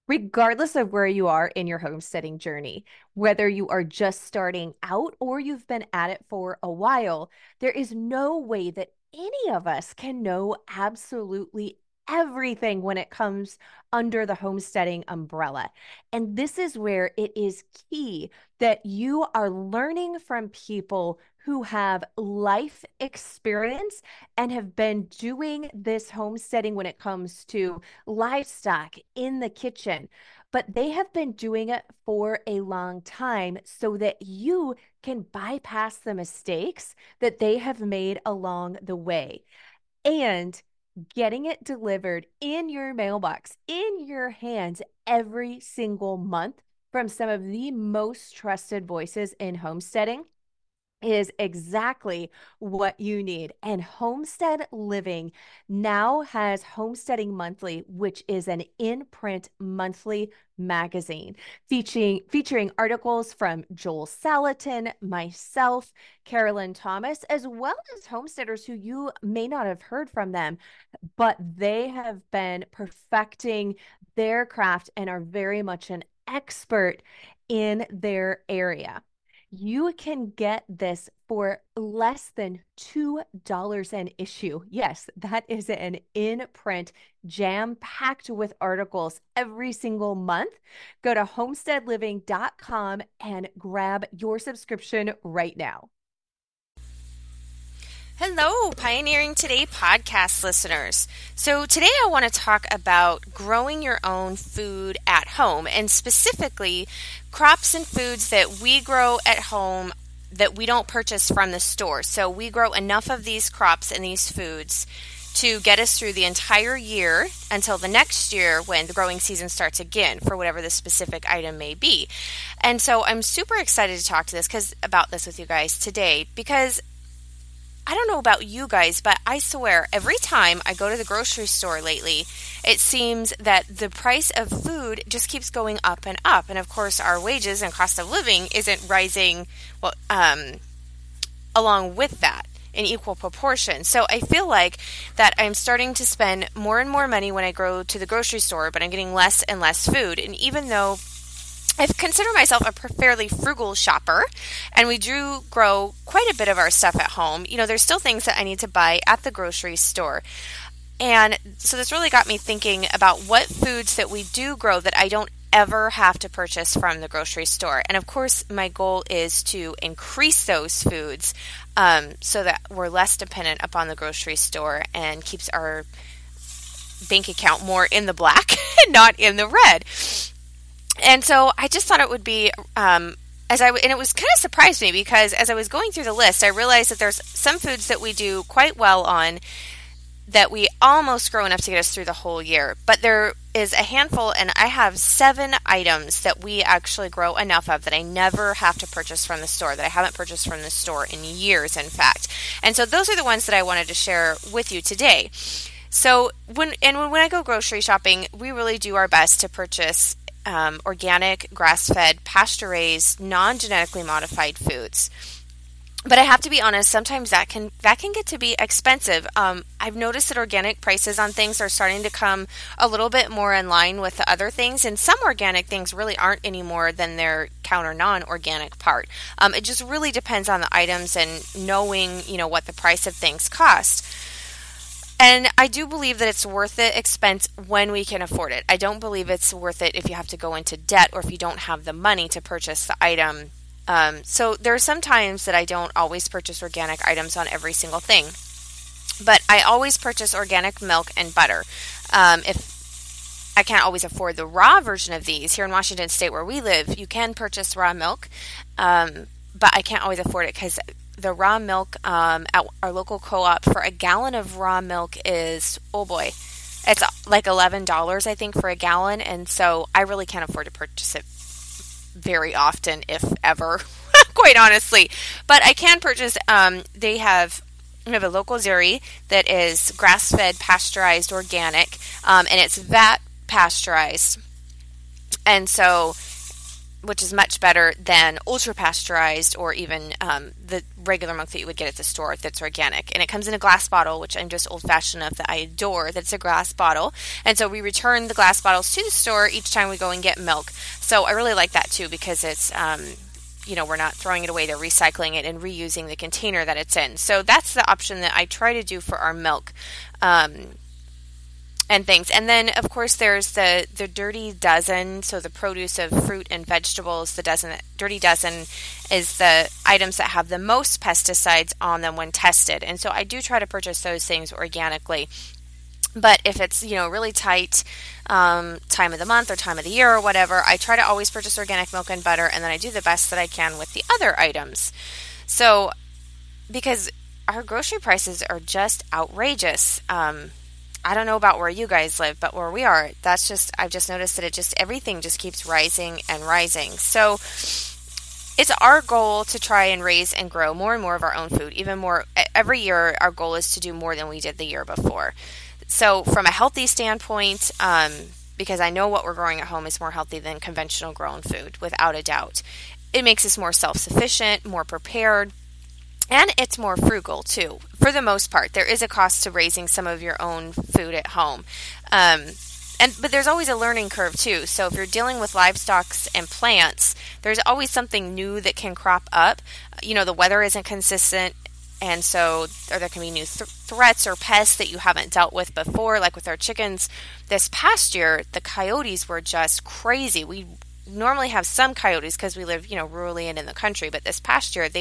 Regardless of where you are in your homesteading journey, whether you are just starting out or you've been at it for a while, there is no way that any of us can know absolutely everything when it comes under the homesteading umbrella. And this is where it is key that you are learning from people who have life experience and have been doing this homesteading when it comes to livestock in the kitchen, but they have been doing it for a long time so that you can bypass the mistakes that they have made along the way. And getting it delivered in your mailbox, in your hands every single month from some of the most trusted voices in homesteading is exactly what you need. And Homestead Living now has Homesteading Monthly, which is an in-print monthly magazine featuring articles from Joel Salatin, myself, Carolyn Thomas, as well as homesteaders who you may not have heard from them, but they have been perfecting their craft and are very much an expert in their area. You can get this for less than $2 an issue. Yes, that is an in print, jam packed with articles every single month. Go to homesteadliving.com and grab your subscription right now. Hello, Pioneering Today podcast listeners. So, today I want to talk about growing your own food at home, and specifically crops and foods that we grow at home that we don't purchase from the store. So, we grow enough of these crops and these foods to get us through the entire year until the next year when the growing season starts again for whatever the specific item may be. And so, I'm super excited to talk about this with you guys today because I don't know about you guys, but I swear every time I go to the grocery store lately, it seems that the price of food just keeps going up and up. And of course, our wages and cost of living isn't rising along with that in equal proportion. So I feel like that I'm starting to spend more and more money when I go to the grocery store, but I'm getting less and less food. And even though I consider myself a fairly frugal shopper, and we do grow quite a bit of our stuff at home. You know, there's still things that I need to buy at the grocery store. And so this really got me thinking about what foods that we do grow that I don't ever have to purchase from the grocery store. And of course, my goal is to increase those foods so that we're less dependent upon the grocery store and keeps our bank account more in the black and not in the red. And so I just thought it would be, and it was kind of surprised me because as I was going through the list, I realized that there's some foods that we do quite well on that we almost grow enough to get us through the whole year. But there is a handful, and I have 7 items that we actually grow enough of that I never have to purchase from the store, that I haven't purchased from the store in years, in fact. And so those are the ones that I wanted to share with you today. So when I go grocery shopping, we really do our best to purchase organic, grass-fed, pasture-raised, non-genetically modified foods. But I have to be honest, sometimes that can get to be expensive. I've noticed that organic prices on things are starting to come a little bit more in line with the other things, and some organic things really aren't any more than their counter non-organic part. It just really depends on the items and knowing, what the price of things cost. And I do believe that it's worth the expense when we can afford it. I don't believe it's worth it if you have to go into debt or if you don't have the money to purchase the item. So there are some times that I don't always purchase organic items on every single thing. But I always purchase organic milk and butter. If I can't always afford the raw version of these, here in Washington State where we live, you can purchase raw milk. But I can't always afford it because the raw milk at our local co-op for a gallon of raw milk is, oh boy, it's like $11, I think, for a gallon. And so I really can't afford to purchase it very often, if ever, quite honestly. But I can purchase, we have a local dairy that is grass-fed, pasteurized, organic, and it's VAT pasteurized. And so which is much better than ultra pasteurized or even the regular milk that you would get at the store that's organic. And it comes in a glass bottle, which I'm just old fashioned enough that I adore that it's a glass bottle. And so we return the glass bottles to the store each time we go and get milk. So I really like that too, because it's, we're not throwing it away, they're recycling it and reusing the container that it's in. So that's the option that I try to do for our milk. And things. And then, of course, there's the Dirty Dozen, so the produce of fruit and vegetables. Dirty Dozen is the items that have the most pesticides on them when tested. And so I do try to purchase those things organically. But if it's, really tight time of the month or time of the year or whatever, I try to always purchase organic milk and butter, and then I do the best that I can with the other items. So, because our grocery prices are just outrageous. I don't know about where you guys live, but where we are, I've just noticed that everything just keeps rising and rising. So it's our goal to try and raise and grow more and more of our own food, even more. Every year, our goal is to do more than we did the year before. So from a healthy standpoint, because I know what we're growing at home is more healthy than conventional grown food, without a doubt. It makes us more self-sufficient, more prepared. And it's more frugal, too, for the most part. There is a cost to raising some of your own food at home. But there's always a learning curve, too. So if you're dealing with livestock and plants, there's always something new that can crop up. The weather isn't consistent, and so there can be new threats or pests that you haven't dealt with before, like with our chickens. This past year, the coyotes were just crazy. We normally have some coyotes because we live, rurally and in the country, but this past year,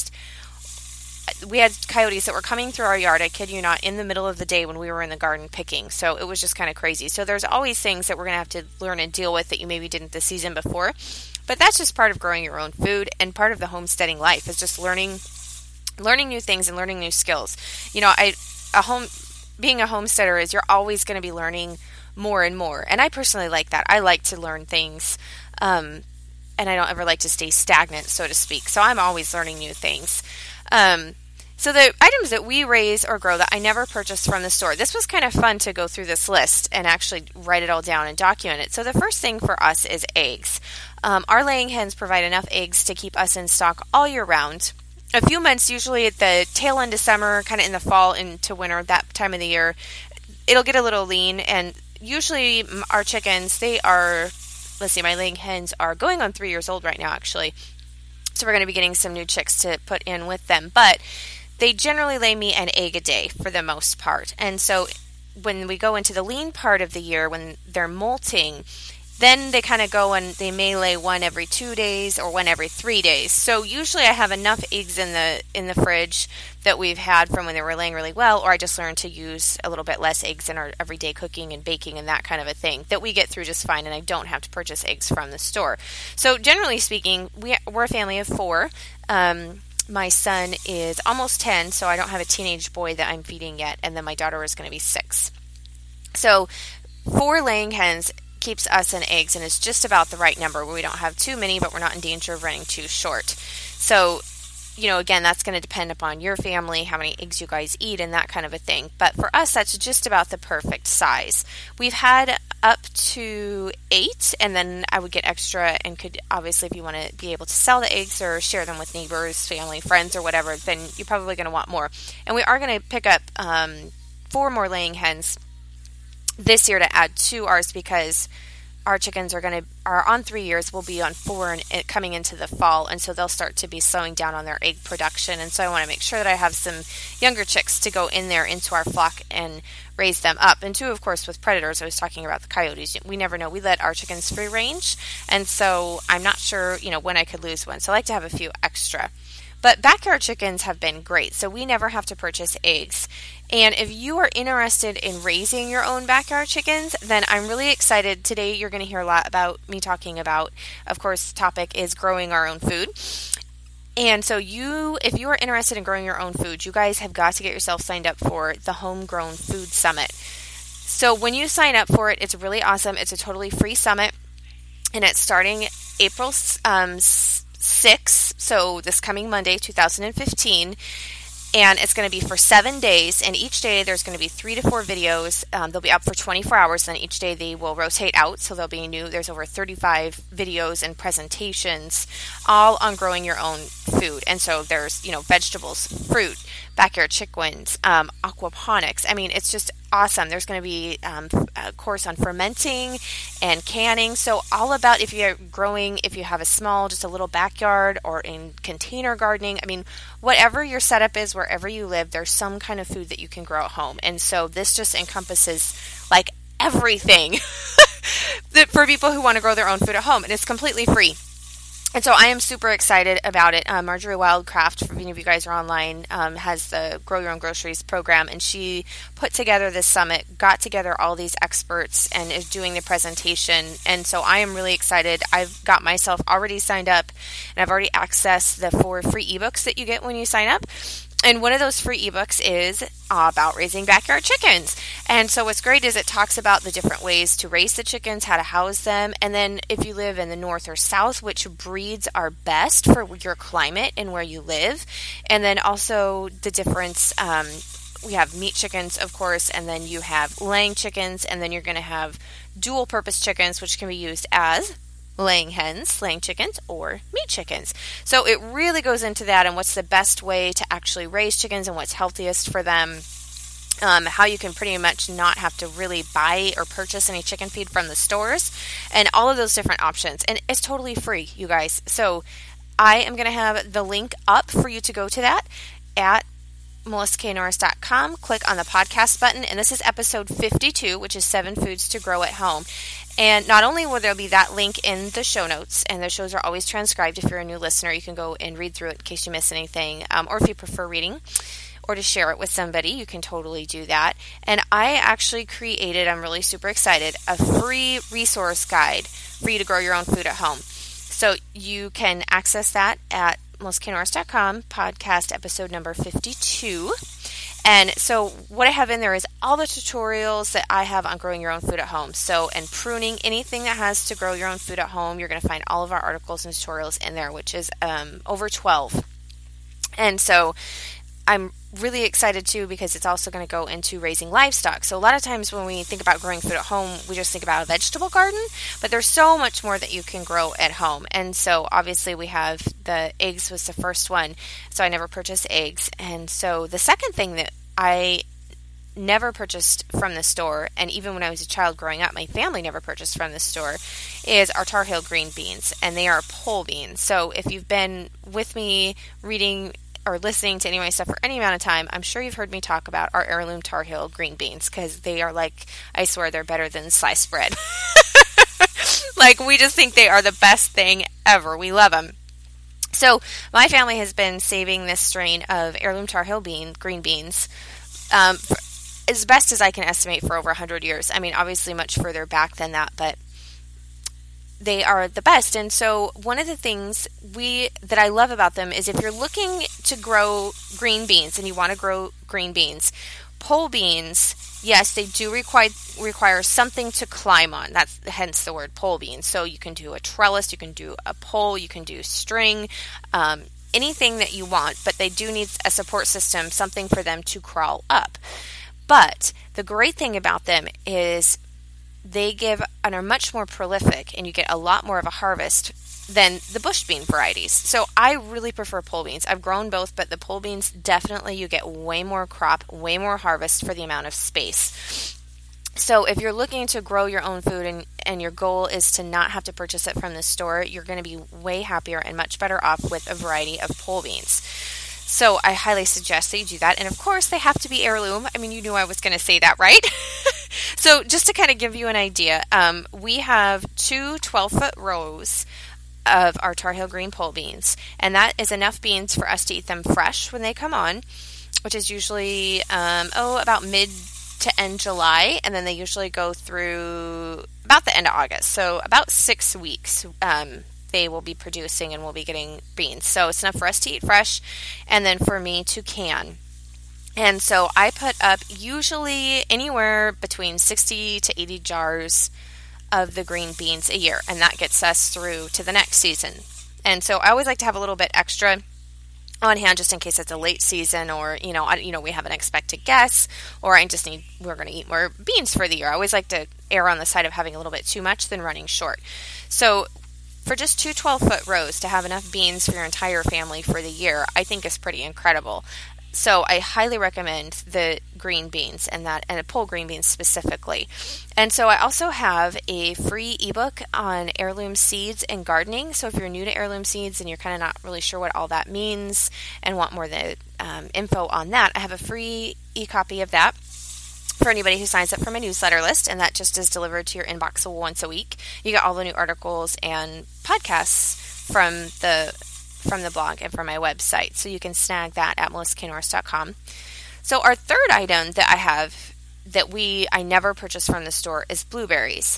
we had coyotes that were coming through our yard, I kid you not, in the middle of the day when we were in the garden picking. So it was just kind of crazy. So there's always things that we're going to have to learn and deal with that you maybe didn't the season before. But that's just part of growing your own food, and part of the homesteading life is just learning new things and learning new skills. Being a homesteader is you're always going to be learning more and more. And I personally like that. I like to learn things, and I don't ever like to stay stagnant, so to speak. So I'm always learning new things. So the items that we raise or grow that I never purchased from the store, this was kind of fun to go through this list and actually write it all down and document it. So the first thing for us is eggs. Our laying hens provide enough eggs to keep us in stock all year round. A few months, usually at the tail end of summer, kind of in the fall into winter, that time of the year, it'll get a little lean. And usually our chickens, my laying hens are going on 3 years old right now, actually. So we're going to be getting some new chicks to put in with them. But they generally lay me an egg a day for the most part. And so when we go into the lean part of the year, when they're molting, then they kind of go and they may lay one every 2 days or one every 3 days. So usually I have enough eggs in the fridge that we've had from when they were laying really well, or I just learned to use a little bit less eggs in our everyday cooking and baking and that kind of a thing that we get through just fine, and I don't have to purchase eggs from the store. So generally speaking, we're a family of 4. My son is almost 10, so I don't have a teenage boy that I'm feeding yet, and then my daughter is going to be 6. So 4 laying hens keeps us in eggs, and it's just about the right number where we don't have too many, but we're not in danger of running too short. So, again, that's going to depend upon your family, how many eggs you guys eat, and that kind of a thing. But for us, that's just about the perfect size. We've had up to 8, and then I would get extra and could, obviously, if you want to be able to sell the eggs or share them with neighbors, family, friends, or whatever, then you're probably going to want more. And we are going to pick up 4 more laying hens this year to add to ours, because our chickens are on 3 years, will be on 4 and coming into the fall, and so they'll start to be slowing down on their egg production. And so I want to make sure that I have some younger chicks to go in there into our flock and raise them up. And 2, of course, with predators, I was talking about the coyotes. We never know. We let our chickens free range, and so I'm not sure, when I could lose one. So I like to have a few extra. But backyard chickens have been great, so we never have to purchase eggs. And if you are interested in raising your own backyard chickens, then I'm really excited. Today you're going to hear a lot about me talking about, of course, the topic is growing our own food. And so if you are interested in growing your own food, you guys have got to get yourself signed up for the Homegrown Food Summit. So when you sign up for it, it's really awesome. It's a totally free summit, and it's starting April 6th, so this coming Monday, 2015. and it's going to be for 7 days, and each day there's going to be 3 to 4 videos. They'll be up for 24 hours, and each day they will rotate out, so there'll be there's over 35 videos and presentations, all on growing your own food. And so there's, vegetables, fruit, backyard chickens, aquaponics. I mean, it's just awesome. There's going to be a course on fermenting and canning. So all about if you have a small, just a little backyard or in container gardening. I mean, whatever your setup is, wherever you live, there's some kind of food that you can grow at home. And so this just encompasses like everything for people who want to grow their own food at home. And it's completely free. And so I am super excited about it. Marjorie Wildcraft, for any of you guys who are online, has the Grow Your Own Groceries program, and she put together this summit, got together all these experts, and is doing the presentation. And so I am really excited. I've got myself already signed up, and I've already accessed the 4 free ebooks that you get when you sign up. And one of those free ebooks is about raising backyard chickens. And so what's great is it talks about the different ways to raise the chickens, how to house them, and then if you live in the north or south, which breeds are best for your climate and where you live. And then also the difference, we have meat chickens, of course, and then you have laying chickens, and then you're going to have dual purpose chickens, which can be used as laying hens, laying chickens, or meat chickens. So it really goes into that and what's the best way to actually raise chickens and what's healthiest for them. How you can pretty much not have to really buy or purchase any chicken feed from the stores, and all of those different options. And it's totally free, you guys. So I am going to have the link up for you to go to that at melissaknorris.com. Click on the podcast button, and this is episode 52, which is 7 Foods to Grow at Home. And not only will there be that link in the show notes, and the shows are always transcribed. If you're a new listener, you can go and read through it in case you miss anything, or if you prefer reading or to share it with somebody, you can totally do that. And I actually created, I'm really super excited, a free resource guide for you to grow your own food at home. So you can access that at melissaknorris.com, podcast episode number 52. And so what I have in there is all the tutorials that I have on growing your own food at home. So, and pruning, anything that has to grow your own food at home, you're going to find all of our articles and tutorials in there, which is over 12. And so I'm really excited too because it's also going to go into raising livestock. So a lot of times when we think about growing food at home, we just think about a vegetable garden, but there's so much more that you can grow at home. And so obviously we have the eggs was the first one. So I never purchased eggs. And so the second thing that I never purchased from the store, and even when I was a child growing up, my family never purchased from the store, is our Tar Heel green beans, and they are pole beans. So if you've been with me reading or listening to any of my stuff for any amount of time, I'm sure you've heard me talk about our heirloom Tar Heel green beans, because they are like, I swear they're better than sliced bread. Like, we just think they are the best thing ever. We love them. So my family has been saving this strain of heirloom Tar Heel green beans as best as I can estimate for over 100 years. I mean, obviously much further back than that, but they are the best. And so one of the things that I love about them is if you're looking to grow green beans and you want to grow green beans, pole beans, yes, they do require something to climb on. That's hence the word pole beans. So you can do a trellis, you can do a pole, you can do string, anything that you want, but they do need a support system, something for them to crawl up. But the great thing about them is they give and are much more prolific, and you get a lot more of a harvest than the bush bean varieties. So I really prefer pole beans. I've grown both, but the pole beans, definitely you get way more crop, way more harvest for the amount of space. So if you're looking to grow your own food and your goal is to not have to purchase it from the store, you're going to be way happier and much better off with a variety of pole beans. So I highly suggest that you do that. And of course, they have to be heirloom. I mean, you knew I was going to say that, right? So just to kind of give you an idea, we have 2 12-foot rows of our Tar Heel green pole beans. And that is enough beans for us to eat them fresh when they come on, which is usually, about mid to end July. And then they usually go through about the end of August. So about 6 weeks. They will be producing and we'll be getting beans. So it's enough for us to eat fresh and then for me to can. And so I put up usually anywhere between 60 to 80 jars of the green beans a year, and that gets us through to the next season. And so I always like to have a little bit extra on hand just in case it's a late season, or we have an expected guest, or we're going to eat more beans for the year. I always like to err on the side of having a little bit too much than running short. So for just two 12-foot rows to have enough beans for your entire family for the year, I think is pretty incredible. So I highly recommend the green beans and pull green beans specifically. And so I also have a free ebook on heirloom seeds and gardening. So if you're new to heirloom seeds and you're kind of not really sure what all that means and want more info on that, I have a free e-copy of that for anybody who signs up for my newsletter list, and that just is delivered to your inbox once a week. You get all the new articles and podcasts from the blog and from my website, so you can snag that at melissaknorris.com. So our third item that I have that I never purchase from the store is blueberries.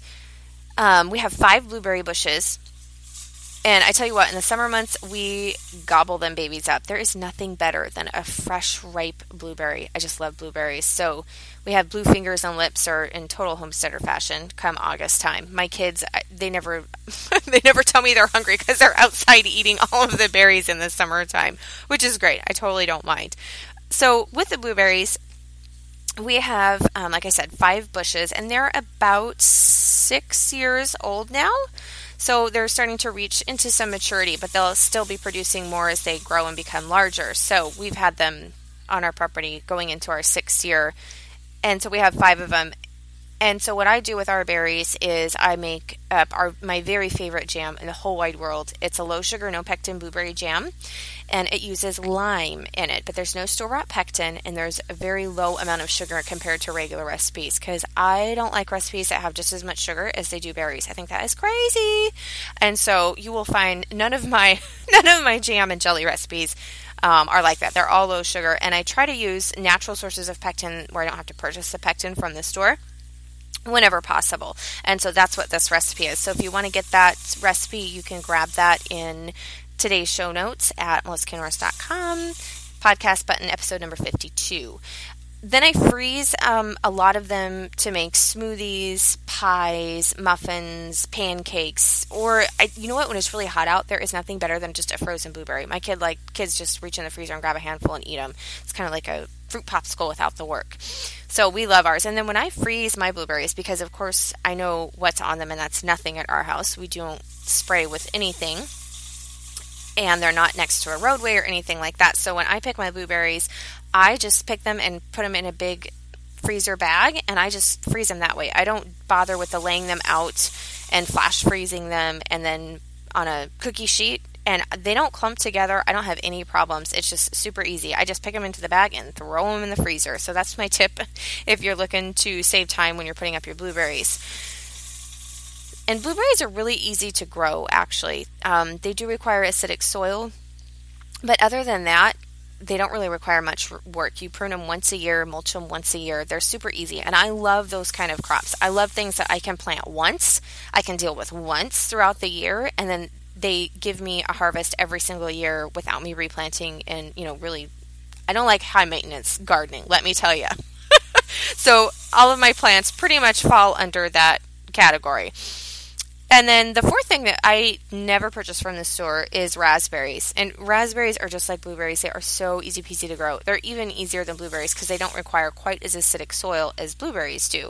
We have 5 blueberry bushes, and I tell you what, in the summer months, we gobble them babies up. There is nothing better than a fresh, ripe blueberry. I just love blueberries. So we have blue fingers and lips are in total homesteader fashion come August time. My kids, they never they never tell me they're hungry because they're outside eating all of the berries in the summertime, which is great. I totally don't mind. So with the blueberries, we have, like I said, 5 bushes, and they're about 6 years old now. So they're starting to reach into some maturity, but they'll still be producing more as they grow and become larger. So we've had them on our property going into our 6th year. And so we have 5 of them. And so what I do with our berries is I make up my very favorite jam in the whole wide world. It's a low sugar, no pectin blueberry jam, and it uses lime in it, but there's no store-bought pectin, and there's a very low amount of sugar compared to regular recipes, because I don't like recipes that have just as much sugar as they do berries. I think that is crazy. And so you will find none of my jam and jelly recipes are like that. They're all low sugar, and I try to use natural sources of pectin where I don't have to purchase the pectin from the store whenever possible. And so that's what this recipe is. So if you want to get that recipe, you can grab that in today's show notes at melissaknorris.com, podcast button, episode number 52. Then I freeze a lot of them to make smoothies, pies, muffins, pancakes, or you know what? When it's really hot out, there is nothing better than just a frozen blueberry. My kids just reach in the freezer and grab a handful and eat them. It's kind of like a fruit popsicle without the work. So we love ours. And then when I freeze my blueberries, because of course I know what's on them, and that's nothing at our house. We don't spray with anything, and they're not next to a roadway or anything like that. So when I pick my blueberries, I just pick them and put them in a big freezer bag, and I just freeze them that way. I don't bother with the laying them out and flash freezing them and then on a cookie sheet, and they don't clump together. I don't have any problems. It's just super easy. I just pick them into the bag and throw them in the freezer. So that's my tip if you're looking to save time when you're putting up your blueberries. And blueberries are really easy to grow, actually. They do require acidic soil, but other than that, they don't really require much work. You prune them once a year, mulch them once a year. They're super easy, and I love those kind of crops. I love things that I can plant once, I can deal with once throughout the year, and then they give me a harvest every single year without me replanting. And, really, I don't like high maintenance gardening, let me tell you. So all of my plants pretty much fall under that category. And then the fourth thing that I never purchase from the store is raspberries. And raspberries are just like blueberries. They are so easy peasy to grow. They're even easier than blueberries because they don't require quite as acidic soil as blueberries do.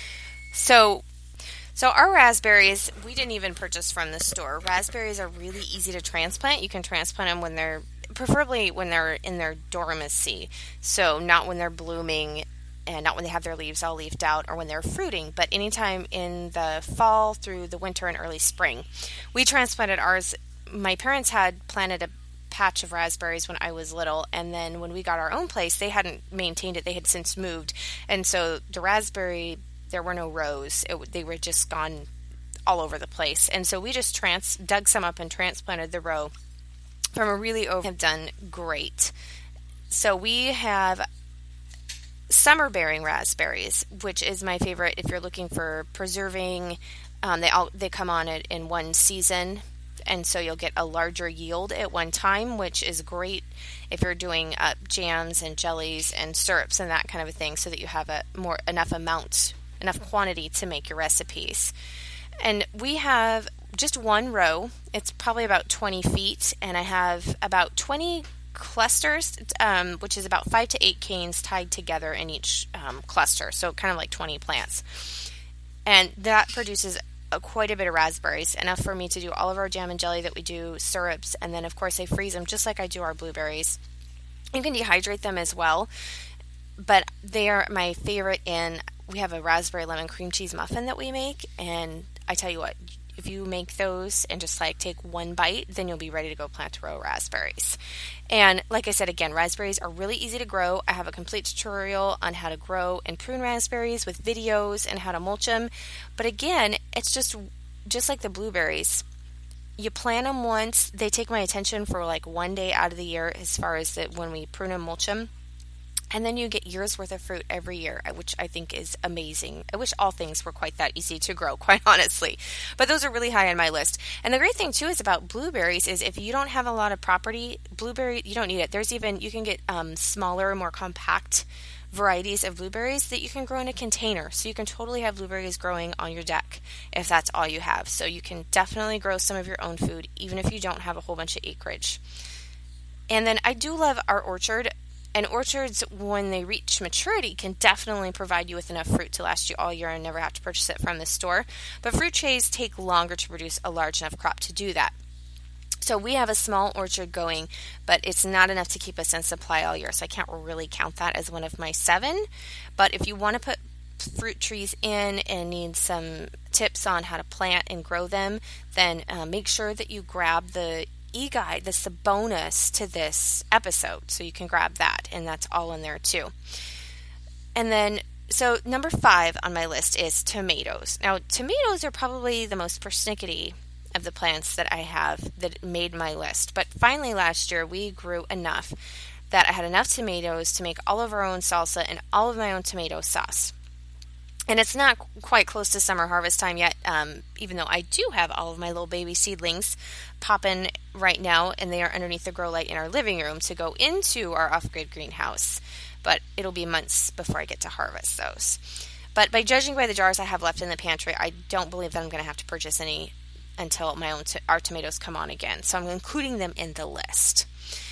So our raspberries, we didn't even purchase from the store. Raspberries are really easy to transplant. You can transplant them preferably when they're in their dormancy. So not when they're blooming, and not when they have their leaves all leafed out or when they're fruiting, but anytime in the fall through the winter and early spring. We transplanted ours. My parents had planted a patch of raspberries when I was little, and then when we got our own place, they hadn't maintained it. They had since moved, and so the raspberry, there were no rows. They were just gone all over the place, and so we just dug some up and transplanted the row from a really have done great. So we have summer bearing raspberries, which is my favorite if you're looking for preserving. They come on it in one season, and so you'll get a larger yield at one time, which is great if you're doing jams and jellies and syrups and that kind of a thing, so that you have enough quantity to make your recipes. And we have just one row. It's probably about 20 feet, and I have about 20 clusters, which is about 5 to 8 canes tied together in each cluster. So kind of like 20 plants. And that produces quite a bit of raspberries, enough for me to do all of our jam and jelly that we do, syrups, and then of course I freeze them just like I do our blueberries. You can dehydrate them as well, but they are my favorite. And we have a raspberry lemon cream cheese muffin that we make, and I tell you what, if you make those and just like take one bite, then you'll be ready to go plant to row raspberries. And like I said, again, raspberries are really easy to grow. I have a complete tutorial on how to grow and prune raspberries with videos and how to mulch them. But again, it's just like the blueberries. You plant them once. They take my attention for like one day out of the year as far as when we prune and mulch them. And then you get years worth of fruit every year, which I think is amazing. I wish all things were quite that easy to grow, quite honestly. But those are really high on my list. And the great thing too is about blueberries is if you don't have a lot of property, blueberry, you don't need it. You can get smaller, more compact varieties of blueberries that you can grow in a container. So you can totally have blueberries growing on your deck if that's all you have. So you can definitely grow some of your own food, even if you don't have a whole bunch of acreage. And then I do love our orchard. And orchards, when they reach maturity, can definitely provide you with enough fruit to last you all year and never have to purchase it from the store. But fruit trees take longer to produce a large enough crop to do that. So we have a small orchard going, but it's not enough to keep us in supply all year. So I can't really count that as one of my 7. But if you want to put fruit trees in and need some tips on how to plant and grow them, then make sure that you grab the e-guide. That's the bonus to this episode, so you can grab that, and that's all in there too. And then, so number 5 on my list is tomatoes. Now, tomatoes are probably the most persnickety of the plants that I have that made my list. But finally last year, we grew enough that I had enough tomatoes to make all of our own salsa and all of my own tomato sauce. And it's not quite close to summer harvest time yet, even though I do have all of my little baby seedlings popping right now, and they are underneath the grow light in our living room to go into our off-grid greenhouse. But it'll be months before I get to harvest those. But by judging by the jars I have left in the pantry, I don't believe that I'm going to have to purchase any until our tomatoes come on again. So I'm including them in the list.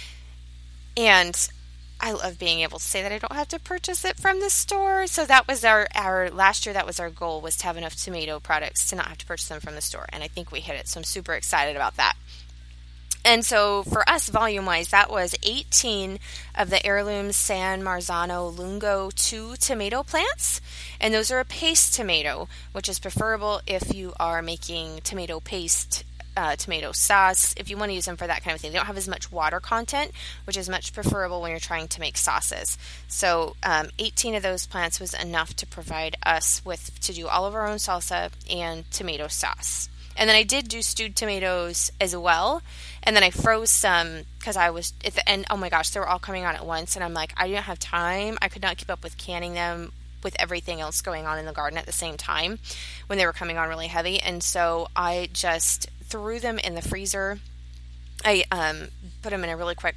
And I love being able to say that I don't have to purchase it from the store. So that was our last year, that was our goal, was to have enough tomato products to not have to purchase them from the store. And I think we hit it. So I'm super excited about that. And so for us, volume-wise, that was 18 of the heirloom San Marzano Lungo 2 tomato plants. And those are a paste tomato, which is preferable if you are making tomato paste, tomato sauce, if you want to use them for that kind of thing. They don't have as much water content, which is much preferable when you're trying to make sauces. So 18 of those plants was enough to provide us with to do all of our own salsa and tomato sauce. And then I did do stewed tomatoes as well. And then I froze some because I was at the end, oh my gosh, they were all coming on at once. And I'm like, I didn't have time. I could not keep up with canning them with everything else going on in the garden at the same time when they were coming on really heavy. And so I just threw them in the freezer. I put them in a really quick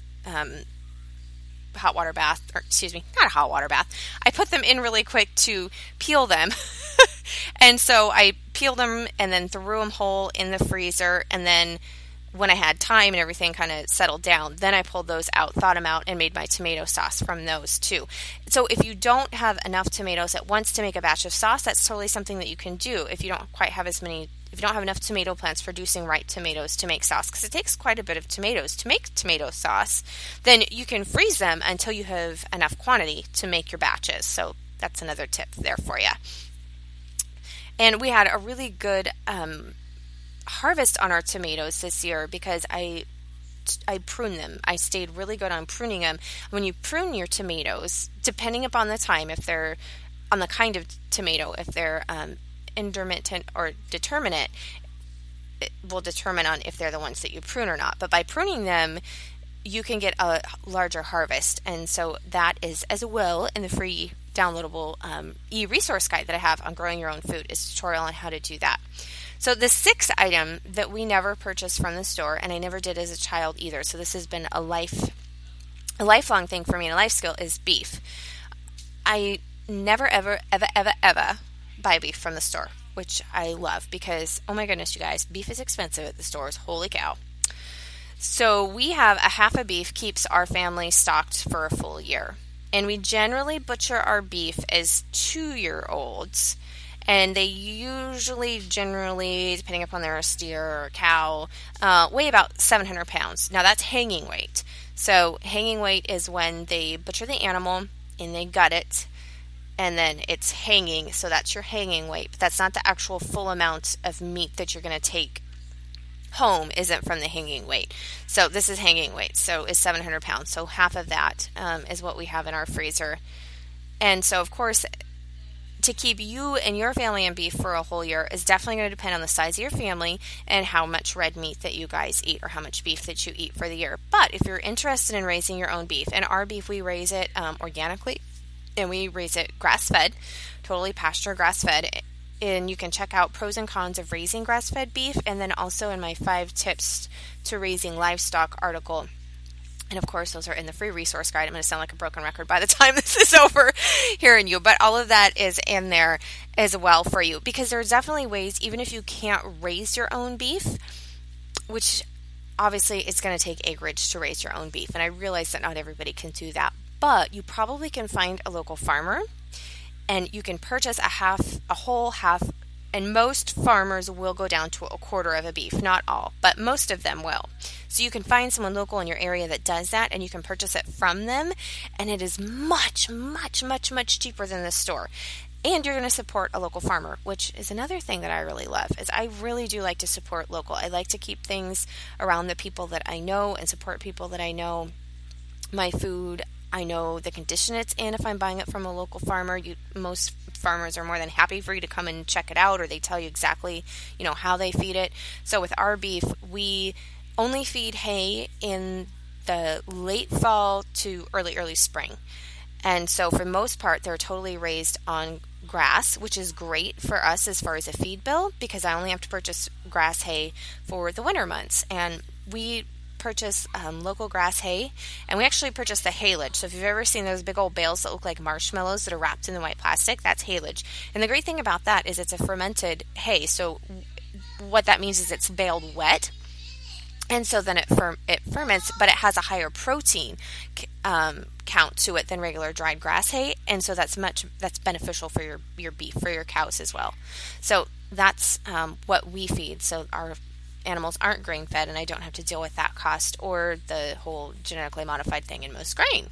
hot water bath, or excuse me, not a hot water bath. I put them in really quick to peel them. And so I peeled them and then threw them whole in the freezer. And then when I had time and everything kind of settled down, then I pulled those out, thawed them out, and made my tomato sauce from those too. So if you don't have enough tomatoes at once to make a batch of sauce, that's totally something that you can do. If you don't quite have if you don't have enough tomato plants producing right tomatoes to make sauce, because it takes quite a bit of tomatoes to make tomato sauce, then you can freeze them until you have enough quantity to make your batches. So that's another tip there for you. And we had a really good harvest on our tomatoes this year because I pruned them. I stayed really good on pruning them. When you prune your tomatoes, depending upon the time, if they're on the kind of tomato, if they're intermittent or determinate, it will determine on if they're the ones that you prune or not. But by pruning them, you can get a larger harvest. And so that is as well in the free downloadable e-resource guide that I have on growing your own food, is a tutorial on how to do that. So the 6th item that we never purchased from the store, and I never did as a child either, so this has been a lifelong thing for me and a life skill, is beef. I never, ever buy beef from the store, which I love because, oh my goodness, you guys, beef is expensive at the stores. Holy cow. So we have a half a beef keeps our family stocked for a full year. And we generally butcher our beef as 2-year-olds. And they usually, generally, depending upon their steer or cow, weigh about 700 pounds. Now that's hanging weight. So hanging weight is when they butcher the animal and they gut it, and then it's hanging. So that's your hanging weight. But that's not the actual full amount of meat that you're going to take home, isn't from the hanging weight. So this is hanging weight. So is 700 pounds. So half of that is what we have in our freezer. And so, of course, to keep you and your family in beef for a whole year is definitely going to depend on the size of your family and how much red meat that you guys eat, or how much beef that you eat for the year. But if you're interested in raising your own beef, and our beef, we raise it organically, and we raise it grass-fed, totally pasture grass-fed. And you can check out pros and cons of raising grass-fed beef, and then also in my 5 tips to raising livestock article. And of course, those are in the free resource guide. I'm going to sound like a broken record by the time this is over hearing you. But all of that is in there as well for you. Because there's definitely ways, even if you can't raise your own beef, which obviously it's going to take acreage to raise your own beef. And I realize that not everybody can do that. But you probably can find a local farmer, and you can purchase a whole half. And most farmers will go down to a quarter of a beef. Not all, but most of them will. So you can find someone local in your area that does that, and you can purchase it from them. And it is much, much, much, much cheaper than the store. And you're going to support a local farmer, which is another thing that I really love. Is I really do like to support local. I like to keep things around the people that I know and support people that I know. My food, I know the condition it's in if I'm buying it from a local farmer. Most farmers are more than happy for you to come and check it out, or they tell you exactly, how they feed it. So with our beef, we only feed hay in the late fall to early spring. And so for the most part, they're totally raised on grass, which is great for us as far as a feed bill, because I only have to purchase grass hay for the winter months. And we purchase local grass hay, and we actually purchase the haylage. So if you've ever seen those big old bales that look like marshmallows that are wrapped in the white plastic, that's haylage. And the great thing about that is it's a fermented hay. So what that means is it's baled wet, and so then it ferments, but it has a higher protein count to it than regular dried grass hay, and so that's beneficial for your beef, for your cows as well. So that's what we feed. So our animals aren't grain fed, and I don't have to deal with that cost or the whole genetically modified thing in most grain.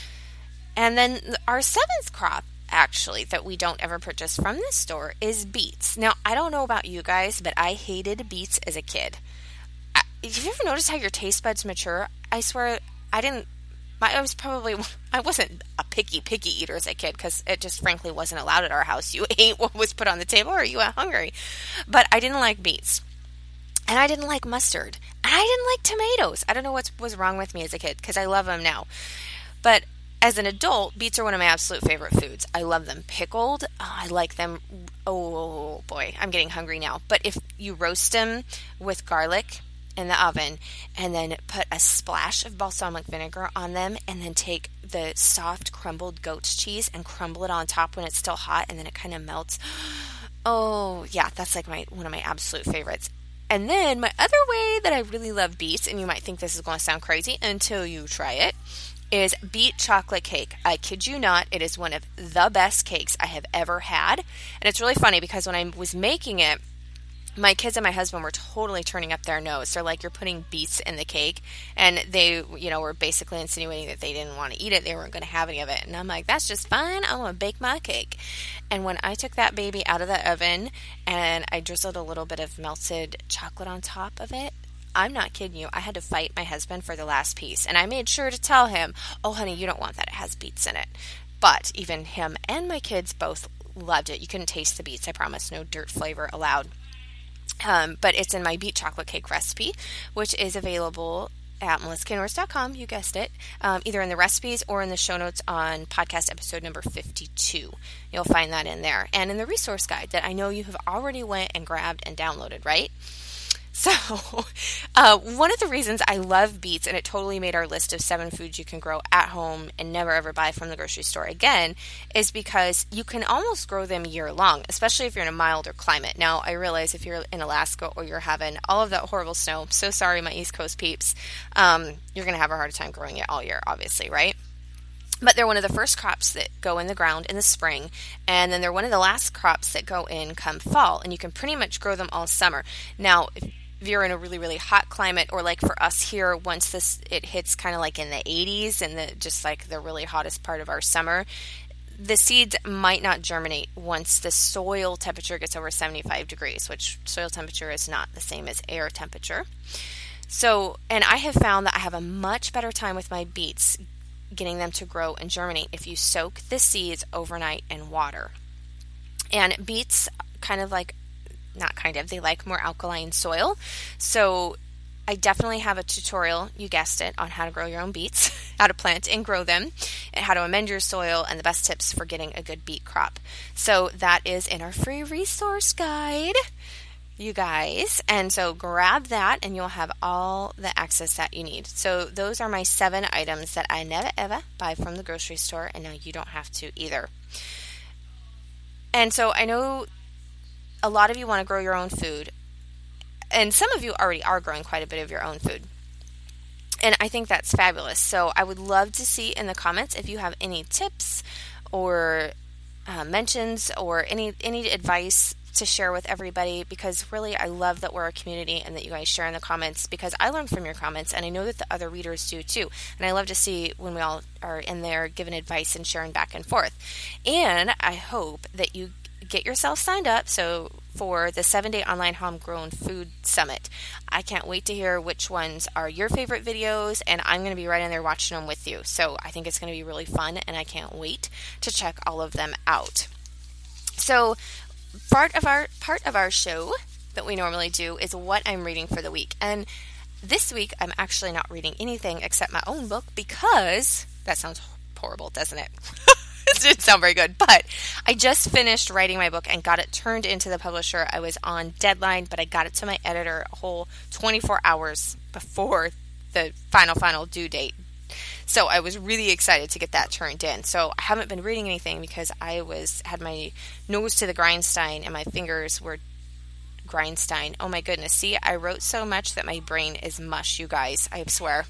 And then our 7th crop, actually, that we don't ever purchase from the store is beets. Now, I don't know about you guys, but I hated beets as a kid. Have you ever noticed how your taste buds mature? I swear, I wasn't a picky eater as a kid, because it just frankly wasn't allowed at our house. You ate what was put on the table, or you went hungry. But I didn't like beets. And I didn't like mustard. And I didn't like tomatoes. I don't know what was wrong with me as a kid, because I love them now. But as an adult, beets are one of my absolute favorite foods. I love them pickled. I like them. Oh boy, I'm getting hungry now. But if you roast them with garlic in the oven, and then put a splash of balsamic vinegar on them, and then take the soft crumbled goat's cheese and crumble it on top when it's still hot, and then it kind of melts. Oh yeah, that's like one of my absolute favorites. And then my other way that I really love beets, and you might think this is going to sound crazy until you try it, is beet chocolate cake. I kid you not, it is one of the best cakes I have ever had. And it's really funny, because when I was making it, my kids and my husband were totally turning up their nose. They're like, "You're putting beets in the cake." And they, were basically insinuating that they didn't want to eat it. They weren't going to have any of it. And I'm like, that's just fine. I'm going to bake my cake. And when I took that baby out of the oven and I drizzled a little bit of melted chocolate on top of it, I'm not kidding you, I had to fight my husband for the last piece. And I made sure to tell him, "Oh, honey, you don't want that. It has beets in it." But even him and my kids both loved it. You couldn't taste the beets, I promise. No dirt flavor allowed. But it's in my beet chocolate cake recipe, which is available at melissaknorris.com, you guessed it, either in the recipes or in the show notes on podcast episode number 52. You'll find that in there. And in the resource guide that I know you have already went and grabbed and downloaded, right? So, one of the reasons I love beets, and it totally made our list of 7 foods you can grow at home and never ever buy from the grocery store again, is because you can almost grow them year long, especially if you're in a milder climate. Now, I realize if you're in Alaska or you're having all of that horrible snow, so sorry, my East Coast peeps, you're going to have a hard time growing it all year, obviously, right? But they're one of the first crops that go in the ground in the spring, and then they're one of the last crops that go in come fall, and you can pretty much grow them all summer. Now, if you're in a really, really hot climate, or like for us here, once it hits kind of like in the 80s and just like the really hottest part of our summer, the seeds might not germinate once the soil temperature gets over 75 degrees, which soil temperature is not the same as air temperature. So, and I have found that I have a much better time with my beets getting them to grow and germinate if you soak the seeds overnight in water. And beets they like more alkaline soil. So I definitely have a tutorial, you guessed it, on how to grow your own beets, how to plant and grow them, and how to amend your soil, and the best tips for getting a good beet crop. So that is in our free resource guide, you guys. And so grab that and you'll have all the access that you need. So those are my 7 items that I never ever buy from the grocery store, and now you don't have to either. And so I know a lot of you want to grow your own food, and some of you already are growing quite a bit of your own food. And I think that's fabulous. So I would love to see in the comments if you have any tips or mentions or any advice to share with everybody, because really I love that we're a community and that you guys share in the comments, because I learn from your comments and I know that the other readers do too. And I love to see when we all are in there giving advice and sharing back and forth. And I hope that you get yourself signed up for the 7-day online homegrown food summit. I can't wait to hear which ones are your favorite videos, and I'm going to be right in there watching them with you. So I think it's going to be really fun, and I can't wait to check all of them out. So part of our show that we normally do is what I'm reading for the week. And this week I'm actually not reading anything except my own book, because that sounds horrible, doesn't it? It didn't sound very good, but I just finished writing my book and got it turned into the publisher. I was on deadline, but I got it to my editor a whole 24 hours before the final due date. So I was really excited to get that turned in. So I haven't been reading anything because I had my nose to the grindstone and my fingers were grindstone. Oh my goodness. See, I wrote so much that my brain is mush, you guys. I swear.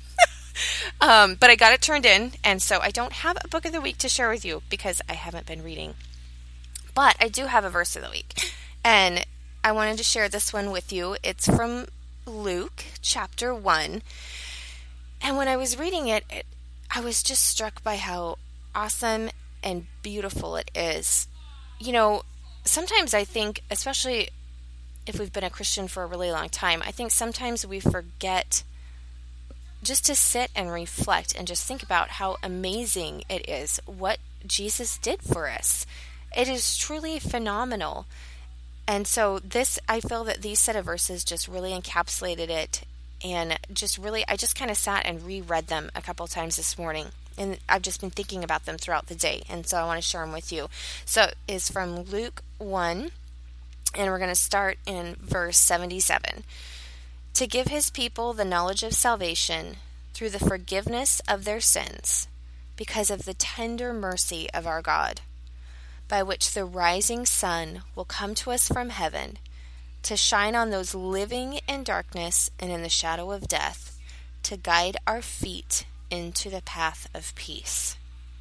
But I got it turned in, and so I don't have a book of the week to share with you because I haven't been reading. But I do have a verse of the week, and I wanted to share this one with you. It's from Luke chapter 1, and when I was reading it, I was just struck by how awesome and beautiful it is. You know, sometimes I think, especially if we've been a Christian for a really long time, I think sometimes we forget just to sit and reflect and just think about how amazing it is what Jesus did for us. It is truly phenomenal. And so I feel that these set of verses just really encapsulated it, and just really, I just kind of sat and reread them a couple times this morning. And I've just been thinking about them throughout the day. And so I want to share them with you. So it's from Luke 1, and we're going to start in verse 77. To give his people the knowledge of salvation through the forgiveness of their sins, because of the tender mercy of our God, by which the rising sun will come to us from heaven, to shine on those living in darkness and in the shadow of death, to guide our feet into the path of peace.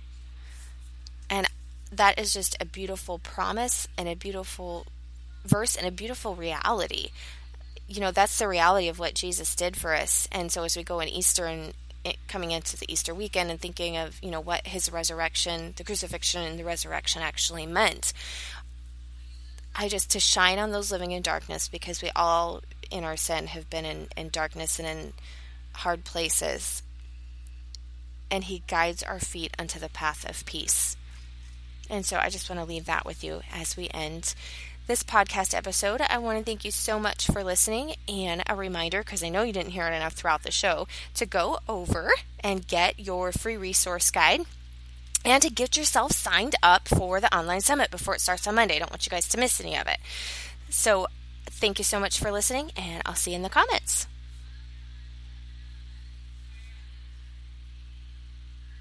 And that is just a beautiful promise and a beautiful verse and a beautiful reality. You know, that's the reality of what Jesus did for us. And so as we go in Easter and coming into the Easter weekend and thinking of, you know, what his resurrection, the crucifixion and the resurrection actually meant, to shine on those living in darkness, because we all in our sin have been in darkness and in hard places. And he guides our feet unto the path of peace. And so I just want to leave that with you as we end this podcast episode. I want to thank you so much for listening, and a reminder, because I know you didn't hear it enough throughout the show, to go over and get your free resource guide and to get yourself signed up for the online summit before it starts on Monday. I don't want you guys to miss any of it. So Thank you so much for listening, and I'll see you in the comments.